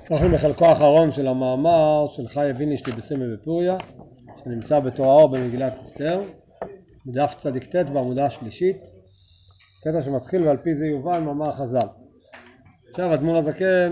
אנחנו בחלקו האחרון של המאמר של חי וינישטי בסמל בפוריה, שנמצא בתור האור במגילת אסתר, בדף צדיק ט' בעמודה השלישית, קטע שמתחיל ועל פי זה יובן מאמר חז"ל. עכשיו אדמו"ר הזקן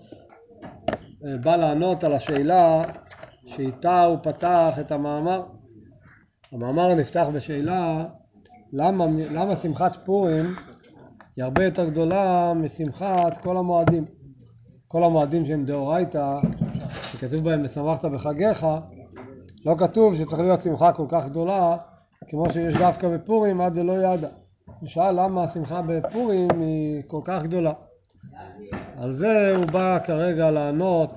בא לענות על השאלה שאיתה הוא פתח את המאמר. המאמר נפתח בשאלה למה שמחת פורים היא הרבה יותר גדולה משמחת כל המועדים. כל המועדים שהם דאורייתא, שכתוב בהם ושמחת בחגיך, לא כתוב שצריך להיות שמחה כל כך גדולה כמו שיש דווקא בפורים עד דלא ידע. נשאל למה השמחה בפורים היא כל כך גדולה. על זה הוא בא כרגע לענות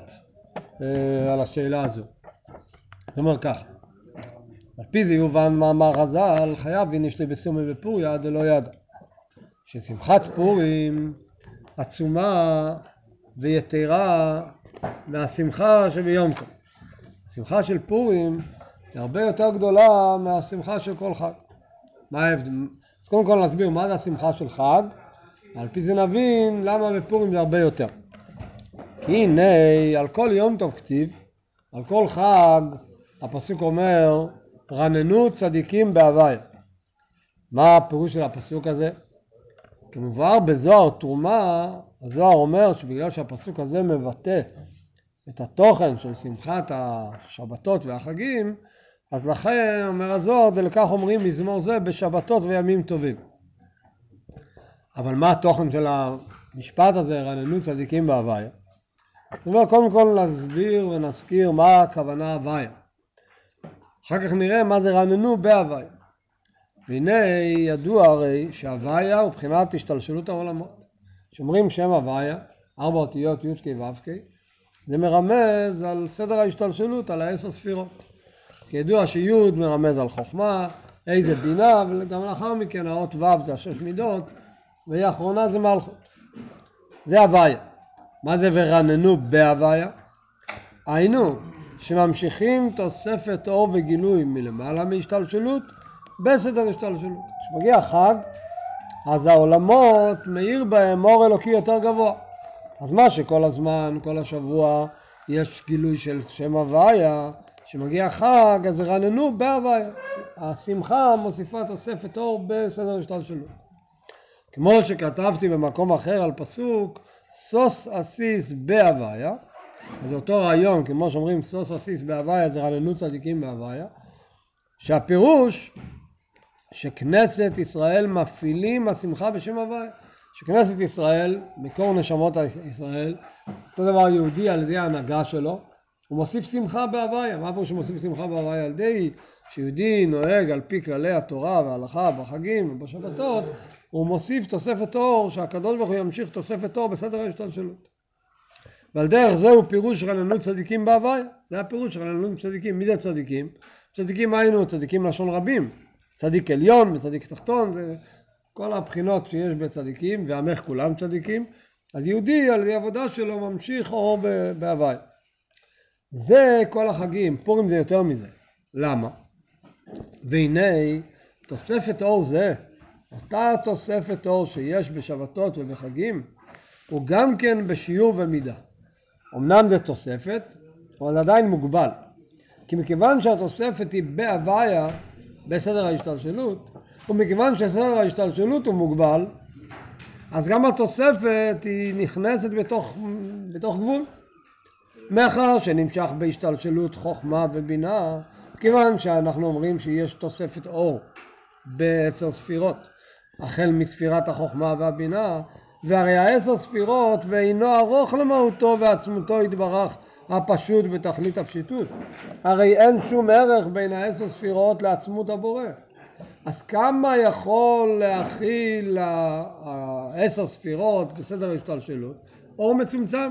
על השאלה הזו. זאת אומרת ככה, על פי זה יובן מאמר חז"ל, חייב וינישטי בסמל בפוריה עד דלא ידע, ששמחת פורים עצומה ויתרה מהשמחה שביום טוב. השמחה של פורים היא הרבה יותר גדולה מהשמחה של כל חג. מה ההבדל? אז קודם כל נסביר מה זה השמחה של חג, על פי זה נבין למה בפורים זה הרבה יותר. כי הנה על כל יום טוב כתיב, על כל חג הפסוק אומר רננו צדיקים בהוויה. מה הפירוש של הפסוק הזה? כמובן בזוהר תרומה, הזוהר אומר שבגלל שהפסוק הזה מבטא את התוכן של שמחת השבתות והחגים, אז לכן אומר הזוהר, דלכך אומרים מזמור זה בשבתות וימים טובים. אבל מה התוכן של המשפט הזה, רננו צדיקים בהוויה? זאת אומרת, קודם כל נסביר ונזכיר מה הכוונה הוויה. אחר כך נראה מה זה רננו בהוויה. והנה ידוע הרי שהוויה הוא בחינת השתלשלות העולמות. שאומרים שם הוויה, 4 אותיות י' כ' ו' כ', זה מרמז על סדר ההשתלשלות, על 10 ספירות. כידוע שי' מרמז על חוכמה, ה' זה בינה, וגם לאחר מכן האות ו' זה 6 מידות, והיא האחרונה זה מלכות. זה הוויה. מה זה ורננו בהוויה? היינו שממשיכים תוספת אור וגילוי מלמעלה מהשתלשלות, בסדר השתלשלות. כשמגיע חג, אז העולמות מאיר בהם אור אלוקי יותר גבוה. אז מה שכל הזמן, כל השבוע, יש גילוי של שם הוויה, שמגיע חג, אז רננו בהוויה. השמחה מוסיפה תוספת אור בסדר השתלשלות. כמו שכתבתי במקום אחר על פסוק, סוס אסיס בהוויה, אז אותו רעיון, כמו שאומרים סוס אסיס בהוויה, זה רננו צדיקים בהוויה, שהפירוש שכנסת ישראל מפעילים השמחה בשם הוויה. שכנסת ישראל, מקור נשמות ישראל, אותו דבר יהודי על ידי ההנהגה שלו, הוא מוסיף שמחה בהוויה. מה פה שמוסיף שמחה בהוויה? על ידי שיהודי נוהג על פי כללי התורה וההלכה בחגים ובשבתות, הוא מוסיף תוספת אור, שהקדוש ברוך הוא ימשיך תוספת אור בסדר ההשתלשלות. ועל דרך זהו פירוש רננו צדיקים בהוויה. זה הפירוש רננו צדיקים. מי זה צדיקים? צדיקים היינו צדיקים לשון רבים. צדיק עליון וצדיק תחתון, זה כל הבחינות שיש בצדיקים, ועמך כולם צדיקים. אז יהודי על העבודה שלו ממשיך אור בהוויה. זה כל החגים. פורים זה יותר מזה. למה? והנה תוספת אור זה, אותה תוספת אור שיש בשבתות ובחגים, הוא גם כן בשיעור ומידה. אמנם זה תוספת, אבל זה עדיין מוגבל. כי מכיוון שהתוספת היא בהוויה, בסדר ההשתלשלות, ומכיוון שסדר ההשתלשלות הוא מוגבל, אז גם התוספת היא נכנסת בתוך גבול. מאחר שנמשך בהשתלשלות חוכמה ובינה, כיוון שאנחנו אומרים שיש תוספת אור ב10 ספירות, החל מספירת החוכמה והבינה, והרי 10 ספירות ואינו ארוך למהותו ועצמותו יתברך הפשוט בתכלית הפשיטות. הרי אין שום ערך בין 10 ספירות לעצמות הבורא. אז כמה יכול להכיל 10 ספירות בסדר ההשתלשלות? אור מצומצם.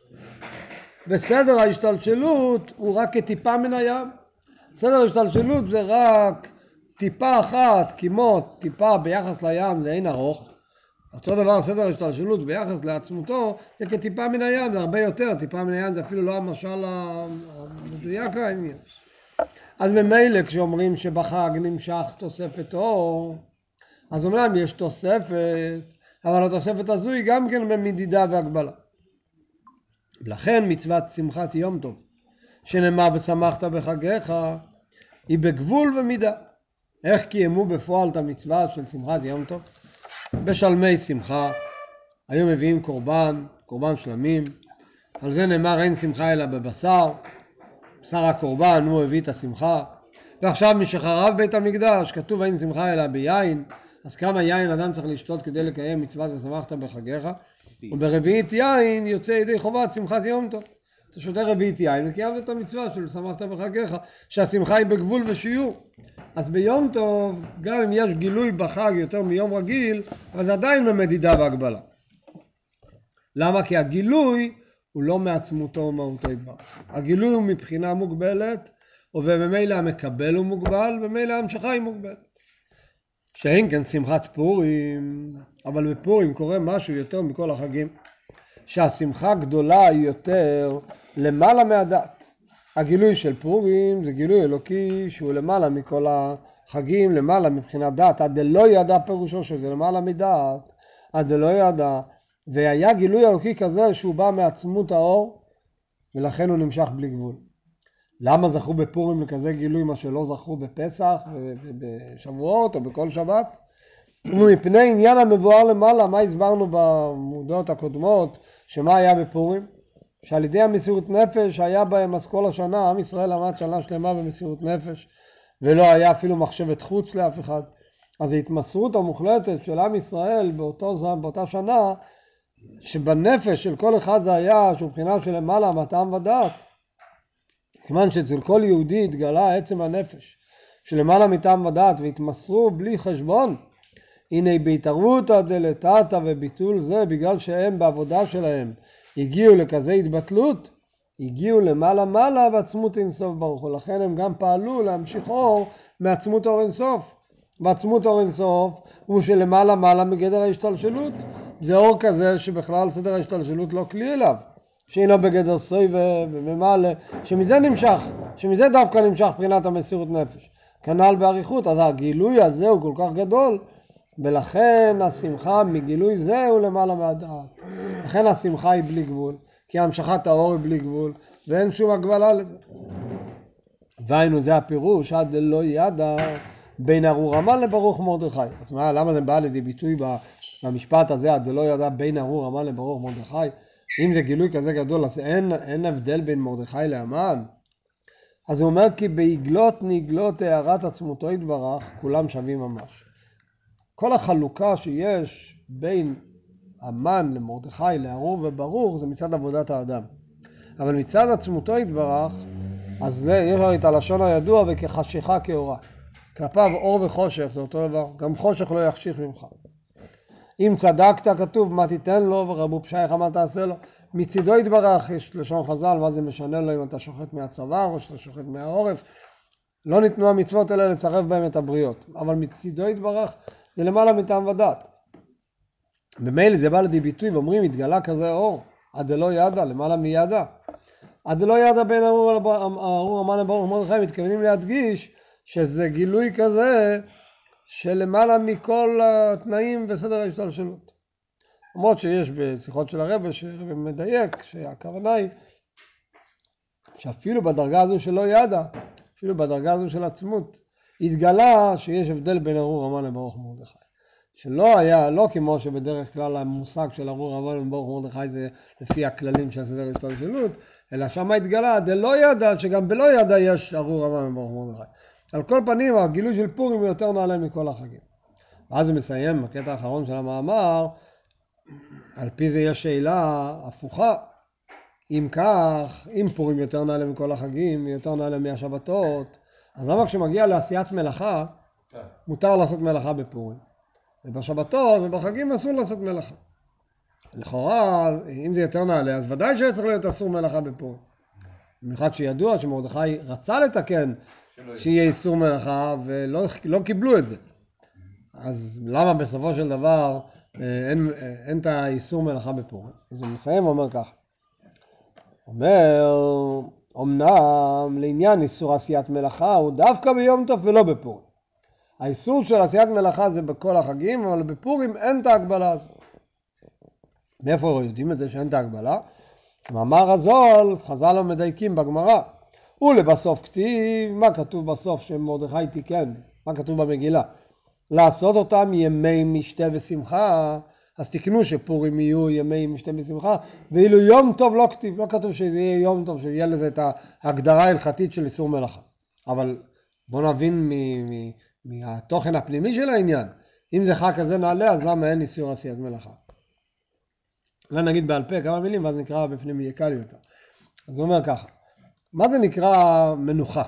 וסדר ההשתלשלות הוא רק כטיפה מן הים. סדר ההשתלשלות זה רק טיפה אחת, כמו טיפה ביחס לים זה אין ארוך. אותו דבר סדר ההשתלשלות ביחס לעצמותו זה כטיפה מן הים, זה הרבה יותר. טיפה מן הים זה אפילו לא המשל המדויק העניין. אז ממילא כשאומרים שבחג נמשך תוספת אור, אז אומנם יש תוספת, אבל התוספת הזו היא גם כן במדידה והגבלה. ולכן מצוות שמחת יום טוב, שנאמר ושמחת בחגיך, היא בגבול ומידה. איך קיימו בפועל את המצווה של שמחת יום טוב? בשלמי שמחה, היו מביאים קורבן שלמים, על זה נאמר אין שמחה אלא בבשר, בשר הקורבן הוא הביא את השמחה. ועכשיו משחרב בית המקדש כתוב אין שמחה אלא ביין, אז כמה יין אדם צריך לשתות כדי לקיים מצוות ושמחת בחגיך? וברביעית יין יוצא ידי חובת שמחת יום טוב. אתה שותה רביעית יין וקיימת את המצווה של שמחת בחגיך, שהשמחה היא בגבול ושיעור. אז ביום טוב גם אם יש גילוי בחג יותר מיום רגיל, אבל זה עדיין במדידה והגבלה. למה? כי הגילוי הוא לא מעצמותו ומהותו יתברך. הגילוי הוא מבחינה מוגבלת, ובמילא המקבל הוא מוגבל, וממילא ההמשכה היא מוגבלת. שאין כן שמחת פורים, אבל בפורים קורה משהו יותר מכל החגים, שהשמחה גדולה היא יותר למעלה מהדת. הגילוי של פורים זה גילוי אלוקי שהוא למעלה מכל החגים, למעלה מבחינת דת, עד לא ידע פירושו שזה למעלה מדעת, עד לא ידע, והיה גילוי אלוקי כזה שהוא בא מעצמות האור, ולכן הוא נמשך בלי גבול. למה זכו בפורים לכזה גילוי מה שלא זכו בפסח ובשבועות או בכל שבת? ומפני עניין המבואר למעלה, מה הסברנו במודעות הקודמות, שמה היה בפורים? שעל ידי המסירות נפש היה בהם אז כל השנה, עם ישראל עמד שנה שלמה במסירות נפש, ולא היה אפילו מחשבת חוץ לאף אחד. אז ההתמסרות המוחלטת של עם ישראל באותה שנה, שבנפש של כל אחד זה היה שהוא מבחינה של למעלה מהטעם ודעת. כיוון שאצל כל יהודי התגלה עצם הנפש שלמעלה מטעם ודעת והתמסרו בלי חשבון, הנה בהתערבותא דלתתא וביטול זה, בגלל שהם בעבודה שלהם הגיעו לכזה התבטלות, הגיעו למעלה מעלה ועצמות אינסוף ברוך הוא, לכן הם גם פעלו להמשיך אור מעצמות אור אינסוף. ועצמות אור אינסוף הוא שלמעלה מעלה מגדר ההשתלשלות, זה אור כזה שבכלל סדר ההשתלשלות לא כלי אליו, שאינו בגדר סוי ומעלה, שמזה דווקא נמשך בחינת המסירות נפש. כנ"ל באריכות, אז הגילוי הזה הוא כל כך גדול, ולכן השמחה מגילוי זה הוא למעלה מהדעת. לכן השמחה היא בלי גבול, כי המשכת האור היא בלי גבול, ואין שום הגבלה לזה. והיינו זה הפירוש, עד לא ידע בין ארור המן לברוך מרדכי. אז למה זה בא לידי ביטוי במשפט הזה, עד לא ידע בין ארור המן לברוך מרדכי? אם זה גילוי כזה גדול, אז אין הבדל בין מרדכי להמן. אז הוא אומר כי בעגלות נגלות הערת עצמותו יתברך, כולם שווים ממש. כל החלוקה שיש בין המן למרדכי, לארור וברוך, זה מצד עבודת האדם. אבל מצד עצמותו יתברך, אז יש לו את הלשון הידוע וכחשיכה כאורה. כלפיו אור וחושך, זה אותו דבר. גם חושך לא יחשיך ממך. אם צדקת, כתוב מה תיתן לו ורבו פשייך מה תעשה לו. מצידו יתברך, יש לשון חז"ל, מה זה משנה לו אם אתה שוחט מהצוואר או שאתה שוחט מהעורף. לא ניתנו המצוות אלא לצרף בהם את הבריות. אבל מצידו יתברך, זה למעלה מטעם ודעת. במילא זה בא לידי ביטוי ואומרים התגלה כזה אור, עד לא ידע, למעלה מידע. עד לא ידע בין ארור המן לברוך מרדכי, מתכוונים להדגיש שזה גילוי כזה שלמעלה מכל התנאים וסדר ההשתלשלות. למרות שיש בשיחות של הרב שהרב מדייק שהכוונה היא שאפילו בדרגה הזו שלא ידע, אפילו בדרגה הזו של עצמות, התגלה שיש הבדל בין ארור המן לברוך מרדכי. שלא היה, לא כמו שבדרך כלל המושג של ארור המן לברוך מרדכי זה לפי הכללים של סדר ההשתלשלות, אלא שם התגלה, דלא ידע שגם בלא ידע יש ארור המן לברוך מרדכי. על כל פנים הגילוי של פורים הוא יותר נעלה מכל החגים. ואז הוא מסיים בקטע האחרון של המאמר, על פי זה יש שאלה הפוכה. אם כך, אם פורים יותר נעלה מכל החגים, יותר נעלה מהשבתות, אז למה כשמגיע לעשיית מלאכה, מותר לעשות מלאכה בפורים? ובשבתות ובחגים אסור לעשות מלאכה. לכאורה, אם זה יותר נעלה, אז ודאי שצריך להיות אסור מלאכה בפורים. במיוחד שידוע שמרדכי רצה לתקן שיהיה איסור מלאכה ולא קיבלו את זה. אז למה בסופו של דבר אין את האיסור מלאכה בפורים? אז הוא מסיים ואומר כך. אומר, אמנם לעניין איסור עשיית מלאכה הוא דווקא ביום טוב ולא בפורים. האיסור של עשיית מלאכה זה בכל החגים, אבל בפורים אין את ההגבלה הזו. מאיפה יודעים את זה שאין את ההגבלה? מאמר הזול, חז"ל לא מדייקים בגמרא. ולבסוף כתיב, מה כתוב בסוף שמרדכי תיקן? מה כתוב במגילה? לעשות אותם ימי משתה ושמחה, אז תקנו שפורים יהיו ימי משתה ושמחה, ואילו יום טוב לא כתיב, לא כתוב שזה יהיה יום טוב, שיהיה לזה את ההגדרה ההלכתית של איסור מלאכה. אבל בואו נבין מהתוכן הפנימי של העניין, אם זה חג כזה נעלה, אז למה אין איסור עשיית מלאכה? אולי נגיד בעל פה כמה מילים, ואז נקרא בפנים יהיה קל יותר. אז הוא אומר ככה, מה זה נקרא מנוחה?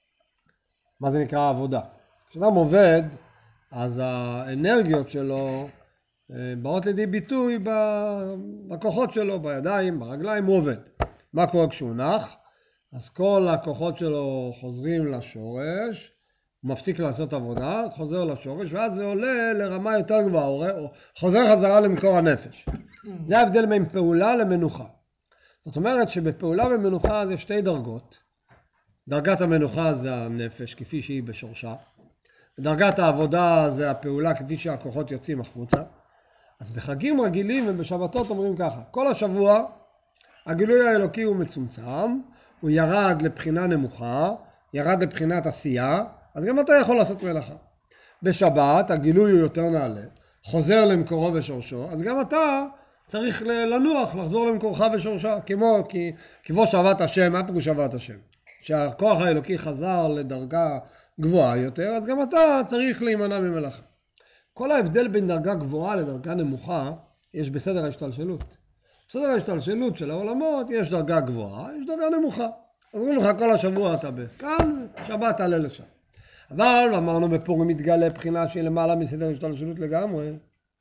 מה זה נקרא עבודה? כשאדם עובד, אז האנרגיות שלו באות לידי ביטוי בכוחות שלו, בידיים, ברגליים, הוא עובד. מה קורה כשהוא נח? אז כל הכוחות שלו חוזרים לשורש, הוא מפסיק לעשות עבודה, חוזר לשורש, ואז זה עולה לרמה יותר גבוהה, חוזר חזרה למקור הנפש. זה ההבדל בין פעולה למנוחה. זאת אומרת שבפעולה ומנוחה זה שתי דרגות. דרגת המנוחה זה הנפש כפי שהיא בשורשה. דרגת העבודה זה הפעולה כפי שהכוחות יוצאים החוצה. אז בחגים רגילים ובשבתות אומרים ככה, כל השבוע הגילוי האלוקי הוא מצומצם, הוא ירד לבחינה נמוכה, ירד לבחינת עשייה, אז גם אתה יכול לעשות מלאכה. בשבת הגילוי הוא יותר נעלה, חוזר למקורו ושורשו, אז גם אתה צריך לנוח, לחזור למקורך ושורשה, כמו שבת השם. מה פירוש שבת השם? שהכוח האלוקי חזר לדרגה גבוהה יותר, אז גם אתה צריך להימנע ממלאכה. כל ההבדל בין דרגה גבוהה לדרגה נמוכה, יש בסדר ההשתלשלות. בסדר ההשתלשלות של העולמות יש דרגה גבוהה, יש דרגה נמוכה. אז אומרים לך כל השבוע אתה כאן, שבת תעלה לשם. אבל אמרנו בפורים מתגלה בחינה שהיא למעלה מסדר השתלשלות לגמרי.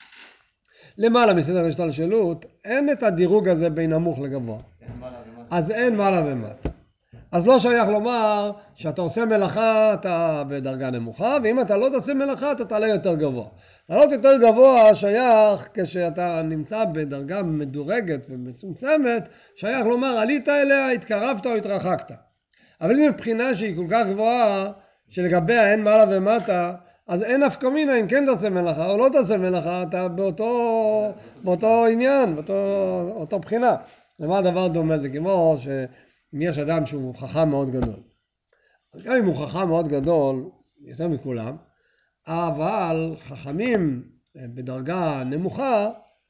למעלה מסדר השתלשלות אין את הדירוג הזה בין נמוך לגבוה. אז אין מעלה ומטה. אז לא שייך לומר שאתה עושה מלאכה אתה בדרגה נמוכה, ואם אתה לא תעשה מלאכה אתה תעלה יותר גבוה. לעלות יותר גבוה שייך כשאתה נמצא בדרגה מדורגת ומצומצמת, שייך לומר עלית אליה, התקרבת או התרחקת. אבל אם מבחינה שהיא כל כך גבוהה, שלגביה אין מעלה ומטה, אז אין אף קמינה אם כן תעשה מלאכה או לא תעשה מלאכה, אתה באותו עניין, באותו בחינה. למה הדבר דומה? זה כמו אם יש אדם שהוא חכם מאוד גדול. אז גם אם הוא חכם מאוד גדול, יותר מכולם, אבל חכמים בדרגה נמוכה,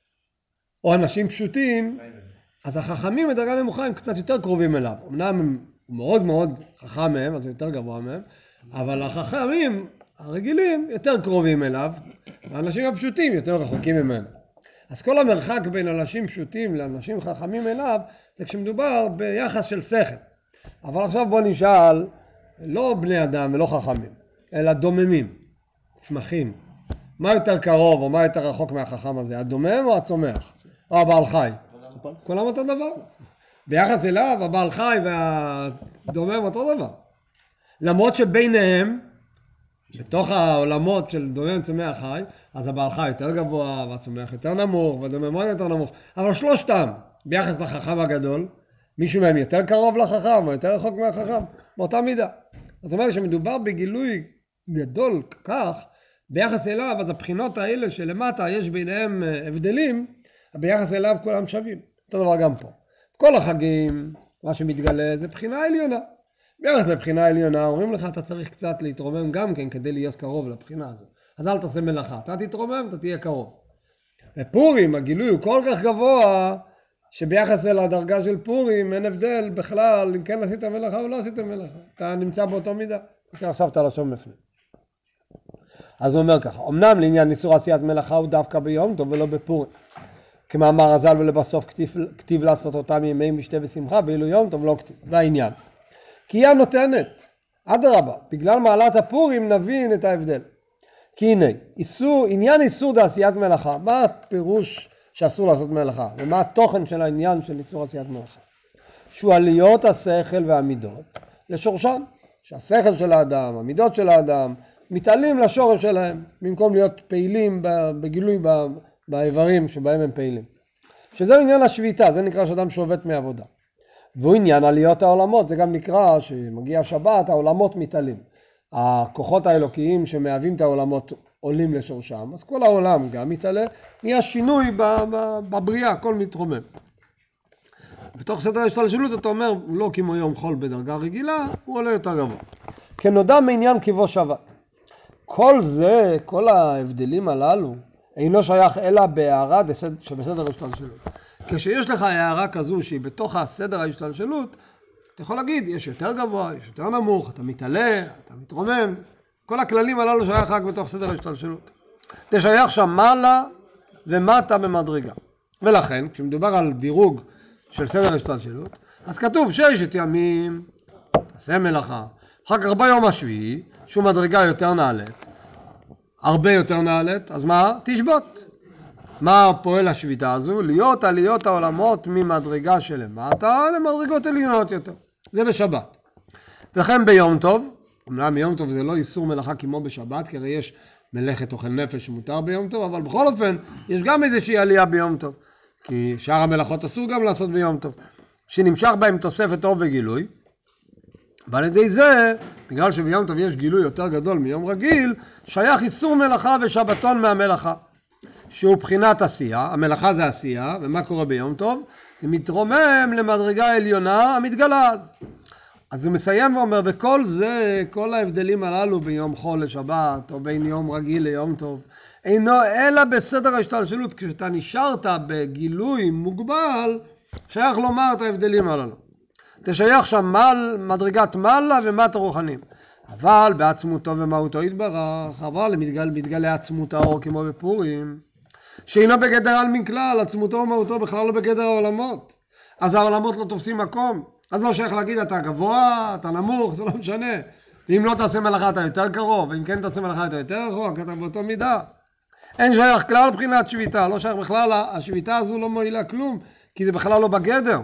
או אנשים פשוטים, אז החכמים בדרגה נמוכה הם קצת יותר קרובים אליו. אמנם הם מאוד מאוד חכם מהם, אז יותר גבוה מהם, אבל החכמים הרגילים יותר קרובים אליו, והאנשים הפשוטים יותר רחוקים ממנו. אז כל המרחק בין אנשים פשוטים לאנשים חכמים אליו, זה כשמדובר ביחס של שכל. אבל עכשיו בוא נשאל, לא בני אדם ולא חכמים, אלא דוממים, צמחים. מה יותר קרוב או מה יותר רחוק מהחכם הזה, הדומם או הצומח? או הבעל חי? כולם אותו דבר. ביחס אליו, הבעל חי והדומם אותו דבר. למרות שביניהם, בתוך העולמות של דומם צומח חי, אז הבעל חי יותר גבוה והצומח יותר נמוך והדומם עוד יותר נמוך. אבל שלושתם, ביחס לחכם הגדול, מישהו מהם יותר קרוב לחכם או יותר רחוק מהחכם, באותה מידה. זאת אומרת שמדובר בגילוי גדול כך, ביחס אליו, אז הבחינות האלה שלמטה יש ביניהם הבדלים, ביחס אליו כולם שווים. אותו דבר גם פה. כל החגים, מה שמתגלה זה בחינה עליונה. ביחס לבחינה עליונה, אומרים לך אתה צריך קצת להתרומם גם כן כדי להיות קרוב לבחינה הזאת. אז אל תעשה מלאכה, אתה תתרומם, אתה תהיה קרוב. בפורים הגילוי הוא כל כך גבוה, שביחס אל הדרגה של פורים אין הבדל בכלל אם כן עשית מלאכה או לא עשית מלאכה. אתה נמצא באותו מידה. עכשיו אתה לשון מפנה. אז הוא אומר ככה, אמנם לעניין איסור עשיית מלאכה הוא דווקא ביום טוב ולא בפורים. כמאמר הז"ל ולבסוף כתיב לעשות אותם ימי משתה ושמחה, ואילו יום טוב לא כתיב. והעניין. כי היא הנותנת, אדרבה, בגלל מעלת הפורים נבין את ההבדל. כי הנה, עניין איסור דעשיית מלאכה, מה הפירוש שאסור לעשות מלאכה? ומה התוכן של העניין של איסור עשיית מלאכה? שהוא עליות השכל והמידות לשורשן. שהשכל של האדם, המידות של האדם, מתעלים לשורש שלהם, במקום להיות פעילים בגילוי באיברים שבהם הם פעילים. שזה עניין השביתה, זה נקרא שאדם שובת מעבודה. והוא עניין עליות העולמות, זה גם נקרא שמגיע שבת, העולמות מתעלים. הכוחות האלוקיים שמהווים את העולמות עולים לשורשם, אז כל העולם גם מתעלה, נהיה שינוי בבריאה, הכל מתרומם. בתוך סדר ההשתלשלות אתה אומר, הוא לא כמו יום חול בדרגה רגילה, הוא עולה יותר גבוה. כנודע מעניין קיבו שבת. כל זה, כל ההבדלים הללו, אינו שייך אלא בהערה שבסדר ההשתלשלות. כשיש לך הערה כזו שהיא בתוך הסדר ההשתלשלות, אתה יכול להגיד, יש יותר גבוה, יש יותר נמוך, אתה מתעלה, אתה מתרומם. כל הכללים הללו שייך רק בתוך סדר ההשתלשלות. זה שייך שם מעלה ומטה במדרגה. ולכן, כשמדובר על דירוג של סדר ההשתלשלות, אז כתוב 6 ימים, תעשה מלאכה. אחר כך ביום השביעי, שהוא מדרגה יותר נעלית, הרבה יותר נעלית, אז מה? תשבות. מה פועל השביתה הזו? להיות עליות העולמות ממדרגה שלמטה למדרגות עליונות יותר. זה בשבת. ולכן ביום טוב, אמנם ביום טוב זה לא איסור מלאכה כמו בשבת, כי הרי יש מלאכת אוכל נפש שמותר ביום טוב, אבל בכל אופן יש גם איזושהי עלייה ביום טוב. כי שאר המלאכות אסור גם לעשות ביום טוב. שנמשך בהם תוספת אור וגילוי, ועל ידי זה, בגלל שביום טוב יש גילוי יותר גדול מיום רגיל, שייך איסור מלאכה ושבתון מהמלאכה. שהוא בחינת עשייה, המלאכה זה עשייה, ומה קורה ביום טוב? זה מתרומם למדרגה העליונה המתגלה. אז הוא מסיים ואומר, וכל זה, כל ההבדלים הללו ביום חול לשבת, או בין יום רגיל ליום טוב, אינו אלא בסדר ההשתלשלות, כשאתה נשארת בגילוי מוגבל, שייך לומר את ההבדלים הללו. אתה שייך שם מדרגת מעלה ומטה רוחנים. אבל בעצמותו ומהותו יתברך, אבל מתגלה עצמות האור כמו בפורים, שאינו בגדר על מן כלל, עצמותו ומהותו בכלל לא בגדר העולמות. אז העולמות לא תופסים מקום. אז לא שייך להגיד אתה גבוה, אתה נמוך, זה לא משנה. ואם לא תעשה מלאכה אתה יותר קרוב, ואם כן תעשה מלאכה אתה יותר רחוק, אתה באותו מידה. אין שייך כלל בחינת שביתה, לא שייך בכלל, השביתה הזו לא מועילה כלום, כי זה בכלל לא בגדר.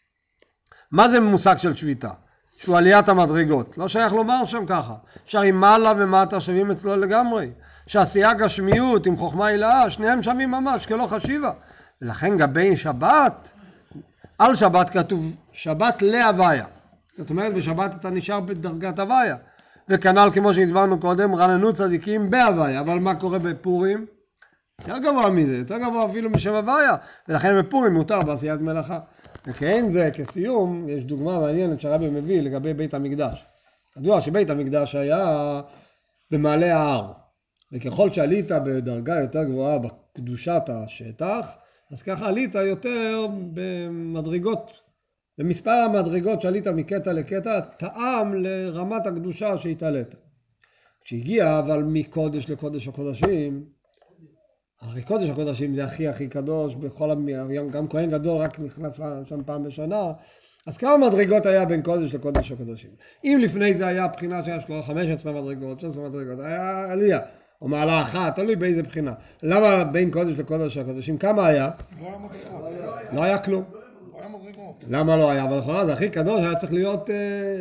מה זה מושג של שביתה? שהוא עליית המדרגות. לא שייך לומר שם ככה. שרים מעלה ומטה שווים אצלו לגמרי. שעשייה גשמיות עם חוכמה הילאה, שניהם שווים ממש, כלא חשיבה. ולכן גבי שבת, על שבת כתוב שבת להוויה. זאת אומרת, בשבת אתה נשאר בדרגת הוויה. וכנ"ל כמו שהסברנו קודם, רננו צדיקים בהוויה. אבל מה קורה בפורים? יותר גבוה מזה, יותר גבוה אפילו משם הוויה. ולכן בפורים מותר בעשיית מלאכה. וכן זה, כסיום, יש דוגמה מעניינת שהרבי מביא לגבי בית המקדש. ידוע שבית המקדש היה במעלה ההר. וככל שעלית בדרגה יותר גבוהה בקדושת השטח, אז ככה עלית יותר במדרגות, במספר המדרגות שעלית מקטע לקטע, טעם לרמת הקדושה שהתעלית. כשהגיע אבל מקודש לקודש הקודשים, הרי קודש הקודשים זה הכי קדוש, גם כהן גדול רק נכנס שם פעם בשנה, אז כמה מדרגות היה בין קודש לקודש הקודשים? אם לפני זה היה בחינה שיש לו 15 מדרגות, 16 מדרגות, היה עלייה. או מעלה אחת, תלוי באיזה בחינה. למה בין קודש לקודש הקודשים? כמה היה? לא היה מדרגות. לא היה כלום. לא היה מדרגות. למה לא היה? אבל לכאורה זה הכי קדוש, היה צריך להיות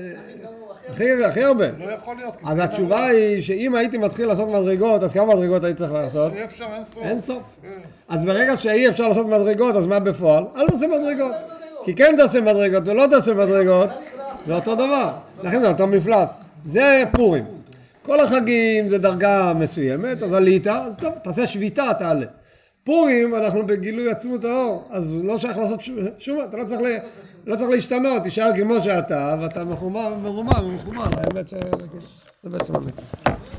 הכי הרבה. לא יכול להיות. אז התשובה היא שאם הייתי מתחיל לעשות מדרגות, אז כמה מדרגות הייתי צריך לעשות? אי אפשר, אין סוף. אין סוף. אז ברגע שאי אפשר לעשות מדרגות, אז מה בפועל? אל תעשה מדרגות. כי כן תעשה מדרגות ולא תעשה מדרגות, זה אותו דבר. לכן זה אותו מפלס. זה פורים. כל החגים זה דרגה מסוימת, אז עלית, אז טוב, תעשה שביתה, תעלה. פורים, אנחנו בגילוי עצמות האור, אז לא שייך לעשות שום, אתה לא צריך להשתנות, תישאר כמו שאתה, ואתה מחומר, זה בעצם המקום.